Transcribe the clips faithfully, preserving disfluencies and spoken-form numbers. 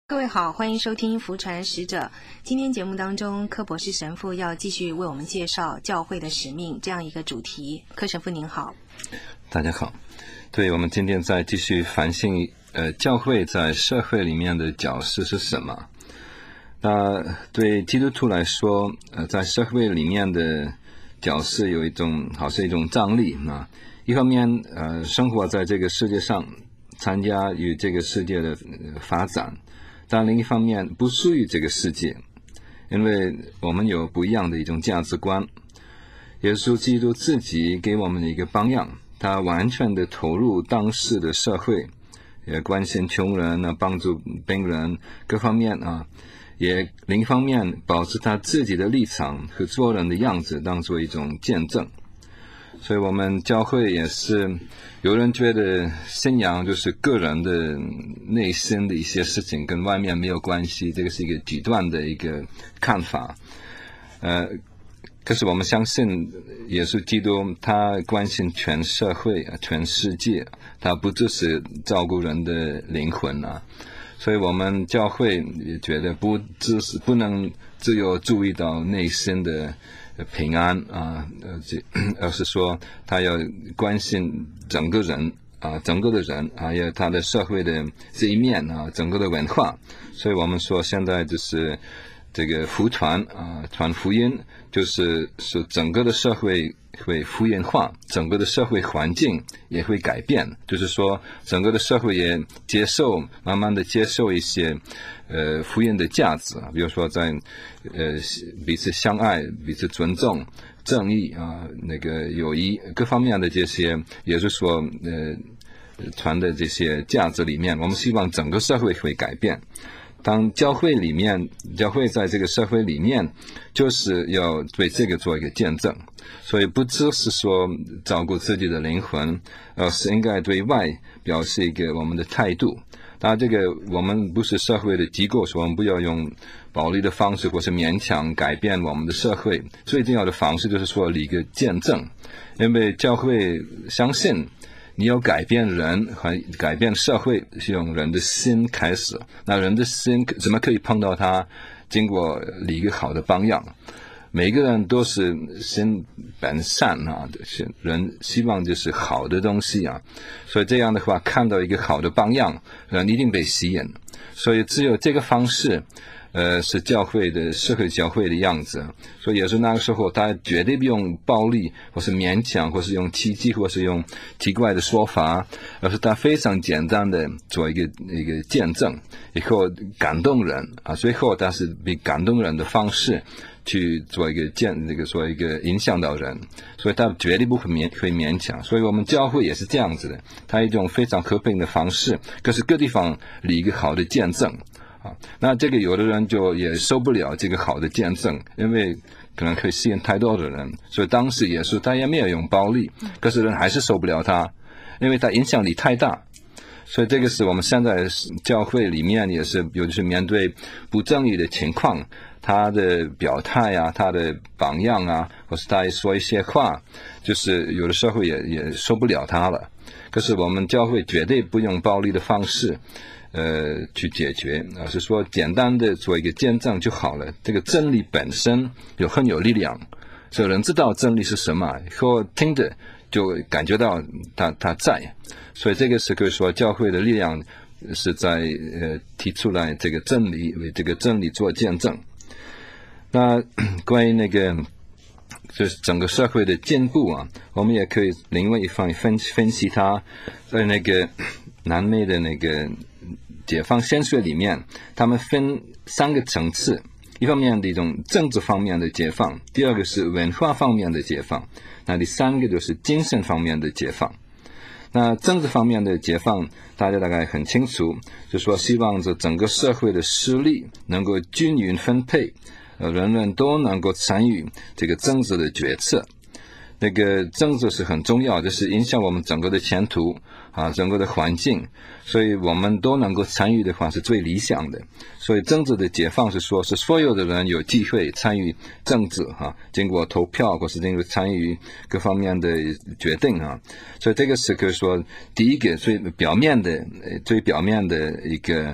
各位好，欢迎收听福传使者。今天节目当中，柯博士神父要继续为我们介绍教会的使命这样一个主题。柯神父您好。 大家好。对，我们今天再继续反省呃，教会在社会里面的角色是什么。那对基督徒来说，呃，在社会里面的角色有一种好像一种张力啊。一方面呃，生活在这个世界上，参加与这个世界的发展，但另一方面不属于这个世界，因为我们有不一样的一种价值观。耶稣基督自己给我们的一个榜样，他完全的投入当时的社会，也关心穷人啊，帮助病人各方面啊，也另一方面保持他自己的立场和做人的样子当做一种见证。所以我们教会也是，有人觉得信仰就是个人的内心的一些事情，跟外面没有关系，这个是一个极端的一个看法。呃，可是我们相信耶稣基督他关心全社会全世界，他不只是照顾人的灵魂啊。所以我们教会也觉得不只是不能只有注意到内心的平安啊，呃，而是说他要关心整个人啊，整个的人，还有他的社会的这一面啊，整个的文化。所以我们说现在就是这个福传啊，传福音，就是是整个的社会会福音化，整个的社会环境也会改变，就是说整个的社会也接受，慢慢的接受一些呃福音的价值啊，比如说在呃彼此相爱、彼此尊重、正义啊，那个友谊各方面的这些，也就是说呃传的这些价值里面，我们希望整个社会会改变。当教会里面，教会在这个社会里面，就是要对这个做一个见证。所以不只是说照顾自己的灵魂，而是应该对外表示一个我们的态度。当然这个我们不是社会的机构，所以我们不要用暴力的方式或是勉强改变我们的社会。最重要的方式就是说一个见证，因为教会相信你要改变人和改变社会是用人的心开始，那人的心怎么可以碰到他？经过一个好的榜样，每个人都是心本善啊，人希望就是好的东西啊，所以这样的话看到一个好的榜样，人一定被吸引。所以只有这个方式呃，是教会的社会教会的样子。所以也是那个时候他绝对不用暴力或是勉强或是用奇迹或是用奇怪的说法，而是他非常简单的做一个一个见证，以后感动人啊，最后他是比感动人的方式去做一个见这个做一个影响到人，所以他绝对不会勉会勉强。所以我们教会也是这样子的，他一种非常和平的方式，可是各地方立一个好的见证啊。那这个有的人就也受不了这个好的见证，因为可能可以吸引太多的人，所以当时耶稣他也没有用暴力，可是人还是受不了他，因为他影响力太大。所以这个是我们现在教会里面也是，尤其是面对不正义的情况，他的表态啊，他的榜样啊，或是他说一些话，就是有的时候也也受不了他了。可是我们教会绝对不用暴力的方式呃去解决，而是说简单的做一个见证就好了。这个真理本身有很有力量，所以人知道真理是什么，以后听着就感觉到他他在。所以这个是可以说教会的力量是在呃提出来这个真理，为这个真理做见证。那关于那个就是整个社会的进步啊，我们也可以另外一方面分分析它。在那个南美的那个解放先学里面，他们分三个层次，一方面的一种政治方面的解放，第二个是文化方面的解放，那第三个就是精神方面的解放。那政治方面的解放大家大概很清楚，就是说希望这整个社会的势力能够均匀分配，呃，人人都能够参与这个政治的决策。那个政治是很重要，就是影响我们整个的前途啊，整个的环境，所以我们都能够参与的话是最理想的。所以政治的解放是说，是所有的人有机会参与政治哈、啊，经过投票或是经过参与各方面的决定啊。所以这个是可以说第一个最表面的、最表面的一个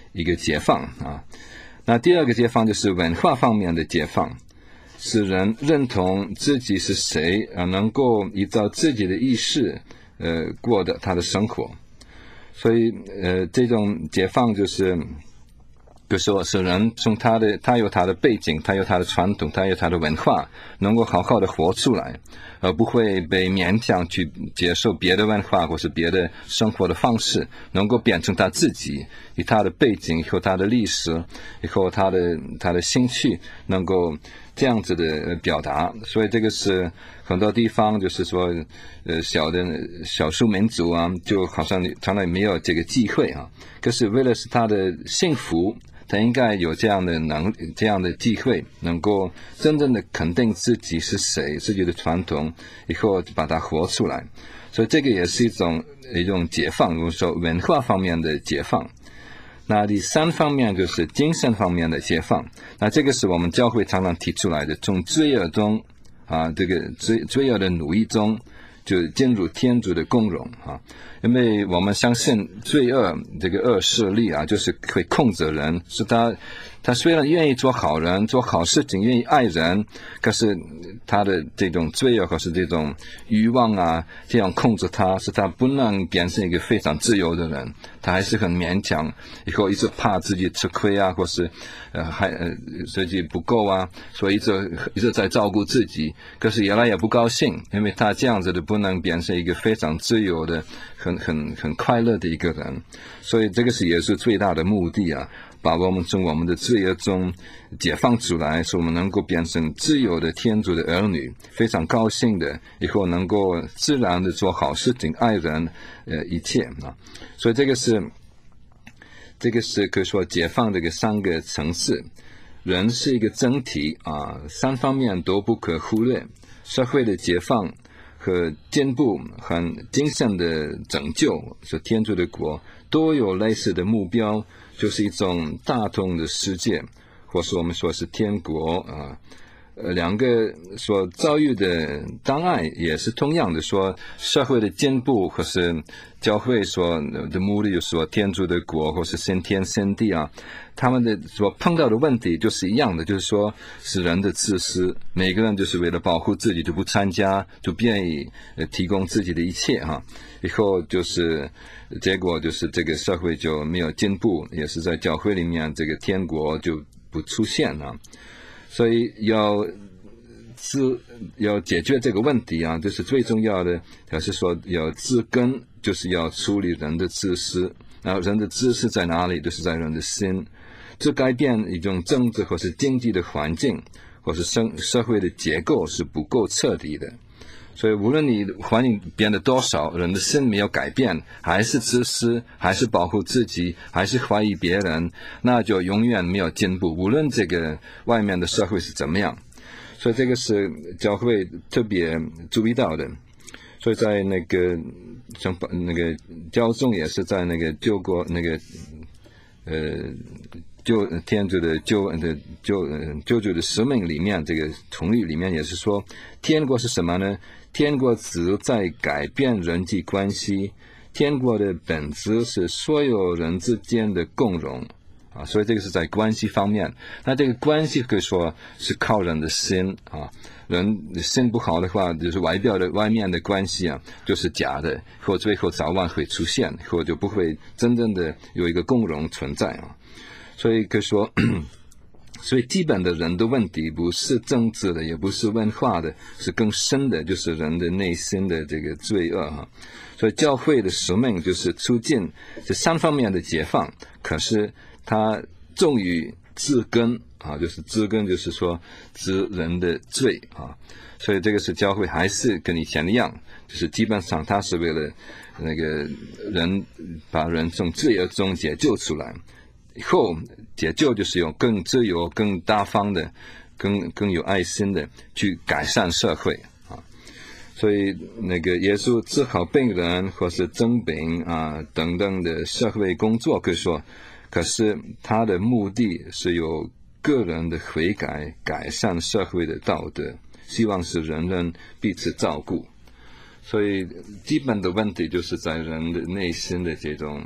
一个解放啊。那第二个解放就是文化方面的解放，使人认同自己是谁啊，能够依照自己的意识呃过的他的生活。所以呃这种解放就是比如说是人从他的他有他的背景，他有他的传统，他有他的文化，能够好好的活出来，而不会被勉强去接受别的文化或是别的生活的方式，能够变成他自己，以他的背景，以后他的历史，以后他的他的兴趣，能够这样子的表达。所以这个是很多地方就是说呃小的少数民族啊，就好像从来没有这个机会啊，可是为了是他的幸福，他应该有这样的能这样的机会，能够真正的肯定自己是谁，自己的传统，以后把它活出来。所以这个也是一种一种解放，比如说文化方面的解放。那第三方面就是精神方面的解放，那这个是我们教会常常提出来的，从罪恶中啊，这个罪罪恶的奴役中就进入天主的共荣啊。因为我们相信罪恶这个恶势力啊，就是会控制人，是他他虽然愿意做好人，做好事情，愿意爱人，可是他的这种罪恶或是这种欲望啊，这样控制他，是他不能变成一个非常自由的人，他还是很勉强，以后一直怕自己吃亏啊，或是呃还呃自己不够啊，所以一直一直在照顾自己，可是原来也不高兴，因为他这样子的不能变成一个非常自由的很很很快乐的一个人。所以这个是也是最大的目的啊，把我们从我们的罪恶中解放出来，使我们能够变成自由的天主的儿女，非常高兴的以后能够自然的做好事情，爱人呃一切啊。所以这个是这个是可以说解放这个三个层次。人是一个整体啊，三方面都不可忽略，社会的解放和进步和精神的拯救，是天主的国，都有类似的目标，就是一种大同的世界，或是我们说是天国啊。呃，两个所遭遇的障碍也是同样的，说社会的进步或是教会所的目的，就是说天主的国或是新天新地啊，他们的所碰到的问题就是一样的，就是说是人的自私，每个人就是为了保护自己就不参加，就不愿意呃提供自己的一切哈，以后就是结果就是这个社会就没有进步，也是在教会里面这个天国就不出现啊。所以要自要解决这个问题啊，就是最重要的，还是说要治根，就是要处理人的自私。然后人的自私在哪里？就是在人的心。这改变一种政治或是经济的环境，或是社社会的结构是不够彻底的。所以无论你环境变得多少，人的心没有改变，还是自私，还是保护自己，还是怀疑别人，那就永远没有进步，无论这个外面的社会是怎么样。所以这个是教会特别注意到的。所以在那个像那个教宗也是在那个救国那个呃救天主的救的救救主的使命里面，这个统律里面也是说，天国是什么呢？天国旨在改变人际关系，天国的本质是所有人之间的共荣啊，所以这个是在关系方面。那这个关系可以说是靠人的心啊，人心不好的话，就是外表的外面的关系啊，就是假的，或最后早晚会出现，或就不会真正的有一个共荣存在啊。所以可以说。所以基本的人的问题不是政治的，也不是文化的，是更深的，就是人的内心的这个罪恶哈。所以教会的使命就是促进这三方面的解放，可是它重于治根啊，就是治根就是说治人的罪啊。所以这个是教会还是跟以前一样，就是基本上它是为了那个人把人从罪恶中解救出来。以后解救就是用更自由、更大方的、更更有爱心的去改善社会啊。所以那个耶稣治好病人或是征兵啊等等的社会工作，可以说，可是他的目的是有个人的悔改，改善社会的道德，希望是人人彼此照顾。所以基本的问题就是在人的内心的这种。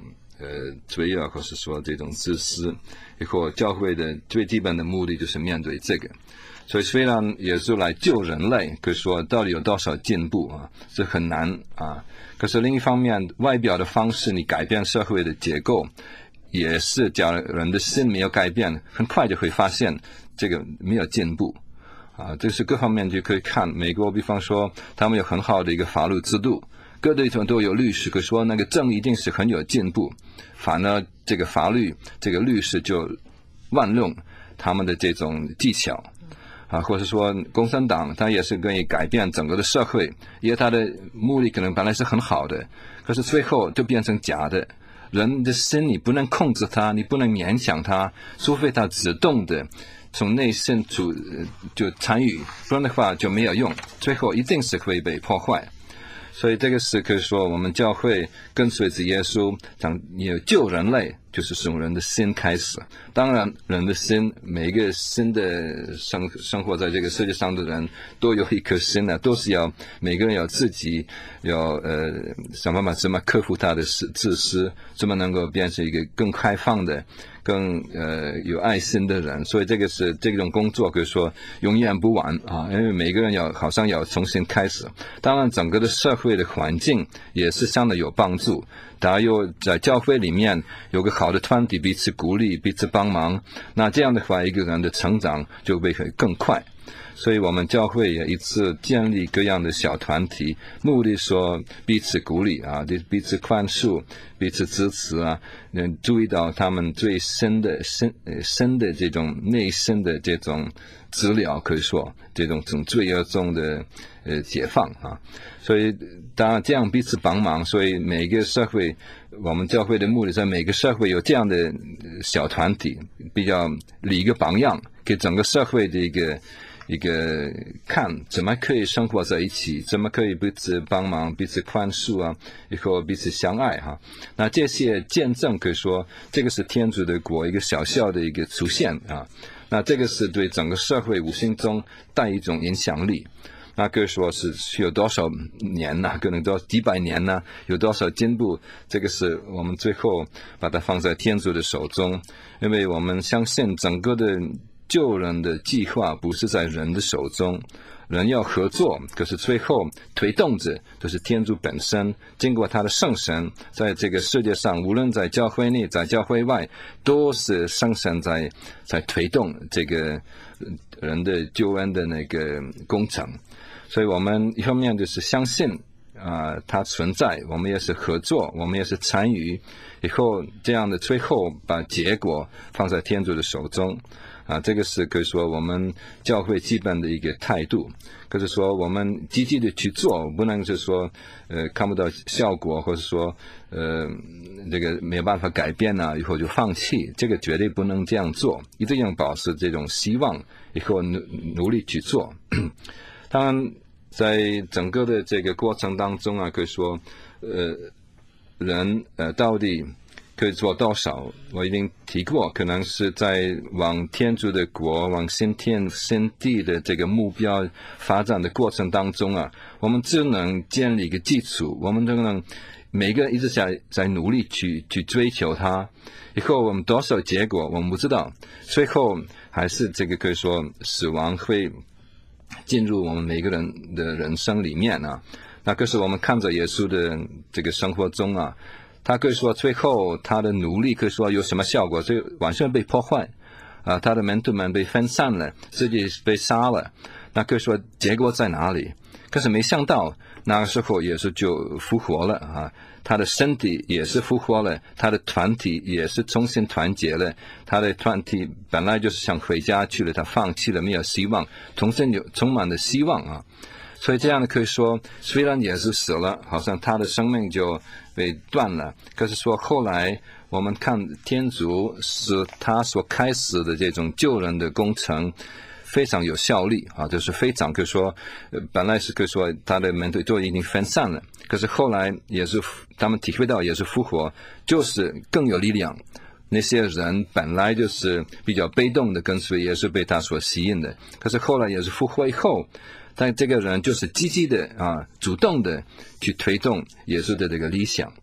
呃罪恶，或是说这种自私，以后教会的最基本的目的就是面对这个。所以虽然耶稣来救人类，可是说到底有多少进步啊，是很难啊。可是另一方面，外表的方式你改变社会的结构，也是假如人的心没有改变，很快就会发现这个没有进步啊。这是各方面就可以看。美国比方说他们有很好的一个法律制度，各地方都有律师，可是说那个证一定是很有进步，反而这个法律这个律师就滥用他们的这种技巧啊，或者说共产党他也是可以改变整个的社会，因为他的目的可能本来是很好的，可是最后就变成假的。人的心你不能控制他，你不能勉强他，除非他自动的从内心出就参与，不然的话就没有用，最后一定是会被破坏。所以这个是可以说我们教会跟随着耶稣讲有救人类，就是从人的心开始。当然人的心，每一个新的生生活在这个世界上的人都有一颗心的，都是要每个人要自己要呃想办法怎么克服他的自私，怎么能够变成一个更开放的更呃有爱心的人。所以这个是这种工作可以说永远不完啊，因为每个人要好像要重新开始。当然整个的社会的环境也是相当有帮助，大家又在教会里面有个好的团体，彼此鼓励彼此帮忙，那这样的话一个人的成长就会更快。所以我们教会也一次建立各样的小团体，目的说彼此鼓励啊，彼此宽恕，彼此支持啊，能注意到他们最深的深呃深的这种内心的这种治疗，可以说这种从罪恶中的呃解放啊。所以当然这样彼此帮忙，所以每个社会，我们教会的目的在每个社会有这样的小团体，比较立一个榜样，给整个社会的一个一个看怎么可以生活在一起，怎么可以彼此帮忙，彼此宽恕啊，以后彼此相爱哈。那这些见证可以说这个是天主的国一个小小的一个出现啊，那这个是对整个社会无形中带一种影响力。那可以说是有多少年呢、啊？可能多几百年呢、啊？有多少进步？这个是我们最后把它放在天主的手中，因为我们相信整个的救人的计划不是在人的手中，人要合作，可是最后推动着就是天主本身，经过他的圣神，在这个世界上，无论在教会内在教会外，都是圣神在在推动这个人的救恩的那个工程。所以我们一方面就是相信啊、呃，它存在，我们也是合作，我们也是参与，以后这样的最后把结果放在天主的手中啊，这个是可以说我们教会基本的一个态度。可是说我们积极的去做，不能是说呃看不到效果，或者说呃这个没有办法改变啊，以后就放弃，这个绝对不能这样做，一定要保持这种希望，以后努努力去做。当然在整个的这个过程当中啊，可以说呃人呃到底可以做多少，我已经提过，可能是在往天主的国，往新天新地的这个目标发展的过程当中啊，我们只能建立一个基础，我们只能每个人一直在在努力去去追求它，以后我们多少结果我们不知道，最后还是这个可以说死亡会进入我们每个人的人生里面啊。那可是我们看着耶稣的这个生活中啊，他可以说最后他的努力可以说有什么效果，就完全被破坏啊，他的门徒们被分散了，自己被杀了，那可以说结果在哪里？可是没想到那个时候耶稣就复活了啊，他的身体也是复活了，他的团体也是重新团结了，他的团体本来就是想回家去了，他放弃了，没有希望，重新有充满了希望啊。所以这样的可以说，虽然耶稣死了，好像他的生命就被断了，可是说后来我们看天主使他所开始的这种救人的工程非常有效力啊，就是非常可以说，呃、本来是可以说他的门徒都已经分散了，可是后来也是他们体会到也是复活，就是更有力量。那些人本来就是比较被动的跟随，也是被他所吸引的，可是后来也是复活以后，但这个人就是积极的啊，主动的去推动耶稣的这个理想。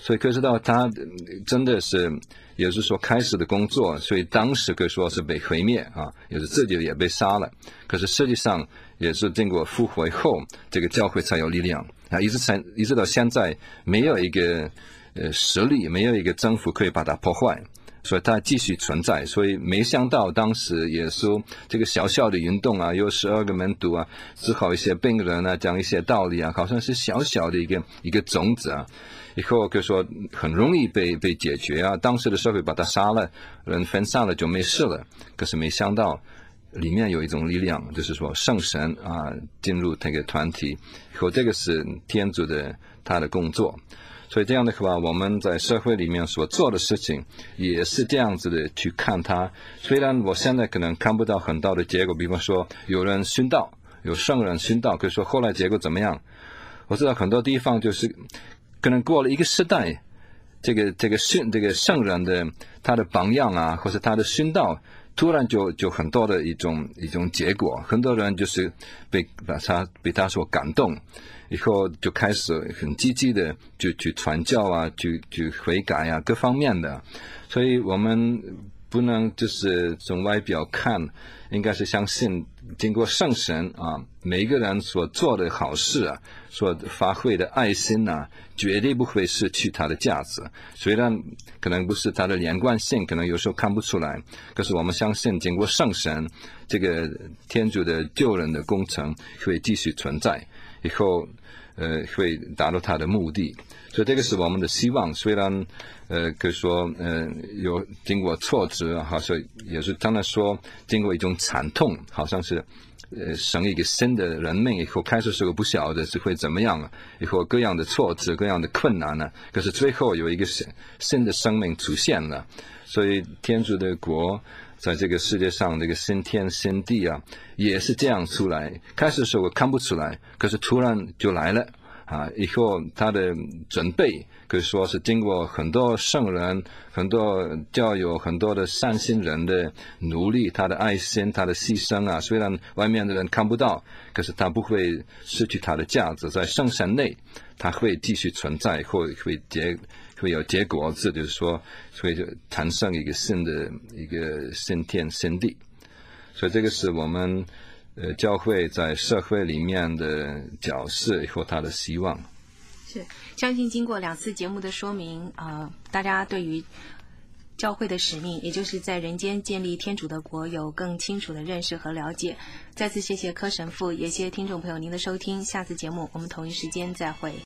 所以可以知道他真的是也就是说开始的工作，所以当时可以说是被毁灭啊，也是自己也被杀了，可是实际上也是经过复活后，这个教会才有力量啊，一直才一直到现在没有一个呃实力，没有一个政府可以把它破坏，所以它继续存在。所以没想到当时耶稣这个小小的运动啊，有十二个门徒啊，治好一些病人啊，讲一些道理啊，好像是小小的一个一个种子啊，以后就说很容易被被解决啊。当时的社会把他杀了，人分散了就没事了。可是没想到里面有一种力量，就是说圣神啊进入这个团体，以后这个是天主的他的工作。所以这样的话，我们在社会里面所做的事情也是这样子的去看它。虽然我现在可能看不到很大的结果，比方说有人殉道，有圣人殉道，可是说后来结果怎么样？我知道很多地方就是可能过了一个时代，这个这个殉这个圣人的他的榜样啊，或者他的殉道，突然就就很多的一种一种结果，很多人就是被把他被他所感动。以后就开始很积极的就去传教啊，去去悔改啊，各方面的。所以我们不能就是从外表看，应该是相信经过圣神啊，每一个人所做的好事啊，所发挥的爱心啊，绝对不会失去它的价值。虽然可能不是它的连贯性，可能有时候看不出来，可是我们相信经过圣神，这个天主的救人的工程会继续存在，以后呃会达到它的目的。所以这个是我们的希望。虽然呃可以说呃有经过挫折，好像也是当然说经过一种惨痛，好像是呃生一个新的人命以后，开始时候不晓得是会怎么样，以后各样的挫折各样的困难呢，可是最后有一个新新的生命出现了。所以天主的国在这个世界上，这个新天新地啊，也是这样出来。开始的时候我看不出来，可是突然就来了啊！以后他的准备可以说是经过很多圣人、很多教友、很多的善心人的努力，他的爱心、他的牺牲啊，虽然外面的人看不到，可是他不会失去他的价值，在圣神内，他会继续存在，会会结会有结果子，就是说会产生一个新的一个新天新地。所以这个是我们呃教会在社会里面的角色和他的希望。 是，相信经过两次节目的说明啊、呃，大家对于教会的使命，也就是在人间建立天主的国，有更清楚的认识和了解。再次谢谢柯神父，也谢谢听众朋友您的收听。下次节目我们同一时间再会。